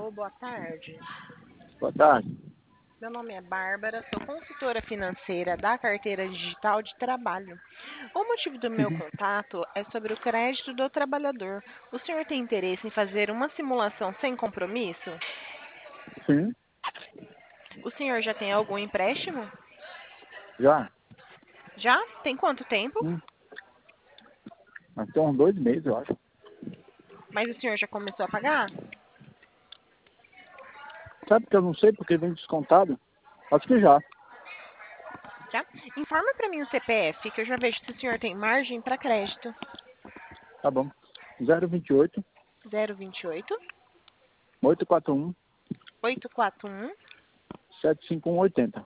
Alô, boa tarde. Boa tarde. Meu nome é Bárbara, sou consultora financeira da carteira digital de trabalho. O motivo do meu contato é sobre o crédito do trabalhador. O senhor tem interesse em fazer uma simulação sem compromisso? Sim, O senhor já tem algum empréstimo? já. Já? Tem quanto tempo? Mas tem uns 2 meses, eu acho. Mas o senhor já começou a pagar? Sabe que eu não sei porque vem descontado? Acho que já. Já? Informa para mim o CPF, que eu já vejo se o senhor tem margem para crédito. Tá bom. 028 028 841 841 75180.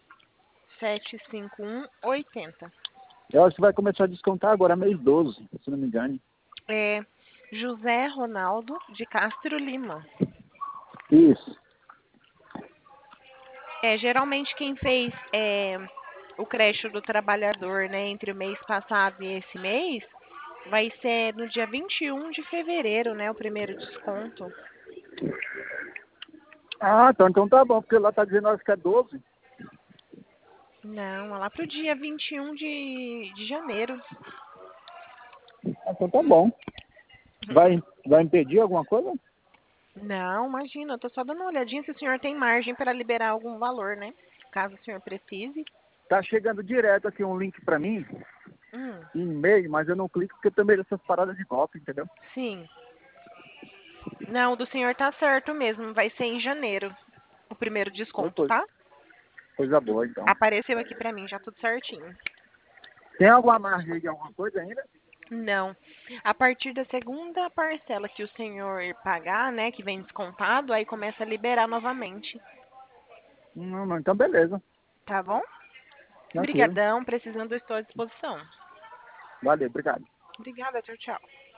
75180. Eu acho que vai começar a descontar agora, mês 12, se não me engano. É José Ronaldo de Castro Lima. Isso. Geralmente quem fez o crédito do trabalhador, né, entre o mês passado e esse mês, vai ser no dia 21 de fevereiro, né, o primeiro desconto. Ah, então tá bom, porque lá tá dizendo, acho que é 12. Não, é lá pro dia 21 de janeiro. Ah, então tá bom. Vai impedir alguma coisa? Não, imagina, eu tô só dando uma olhadinha se o senhor tem margem para liberar algum valor, né? Caso o senhor precise. Tá chegando direto aqui um link pra mim, Hum, em e-mail, mas eu não clico porque eu também dessas paradas de golpe, entendeu? sim. Não, o do senhor tá certo mesmo, vai ser em janeiro o primeiro Ou desconto, tá? coisa boa, então. Apareceu aqui pra mim, já tudo certinho. Tem alguma margem aí de alguma coisa ainda? Não. A partir da segunda parcela que o senhor pagar, né, que vem descontado, aí começa a liberar novamente, Não, então beleza. tá bom? Tranquilo. Obrigadão, precisando, eu estou à disposição. Valeu, obrigado. Obrigada, tchau, tchau.